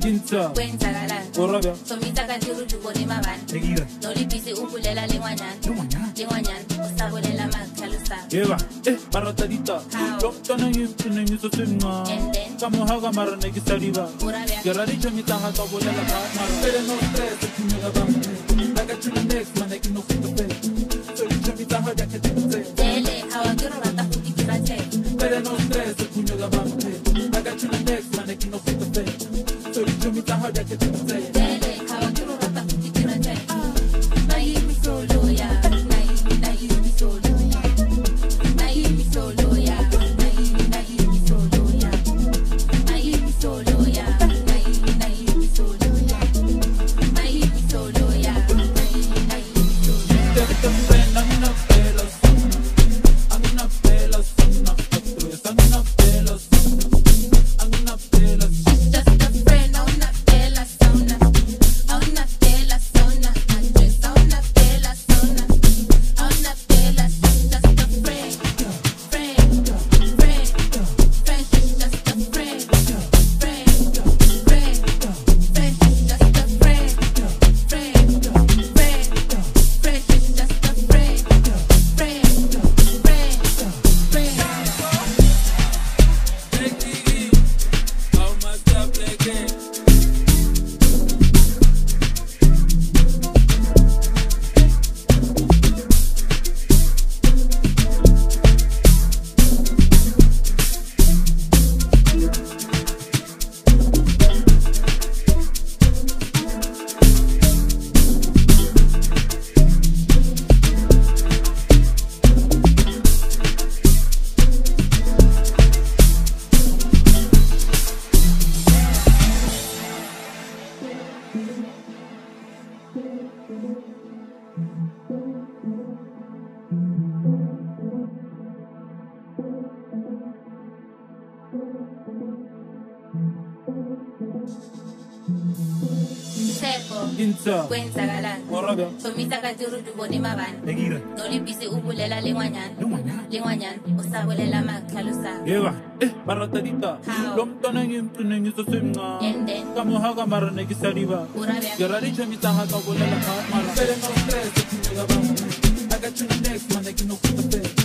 Kinta Kwenzakala Orabia Somita kantiru jubone mabani Negira Nolipisi ukulela lingwanyan Usabolela makhalusa Eva baratadita Loktana yimtune ngiso simnga Kamuhaga marane kisariba Urabia Gerari chomita hata bolela kamara Pere no stress kunyega bamu I got you the next man I can no fit the pay So you chomita hata ketikute Dele hawagiro rata futi kirate Pere no stress kunyega bamu I got you the next man I can no fit the pay So you chomita hata ketikute Dele hawagiro rata futi kirate Naimi solo ya Naimi solo ya Naimi solo ya Naimi solo ya Naimi solo ya Naimi solo ya Naimi solo ya Kinta Kwenzakala Orabia Somita kantiru jubone mabani Negira Nolipisi ukulela lingwanyan Usabolela makhalusa Eva baratadita Loktana yimtune ngiso simnga Kamuhaga marane kisariba Urabia Gerari chomita hata bolela kamara Pere no stress kunyega bamu I got you the next man I can no fit the pay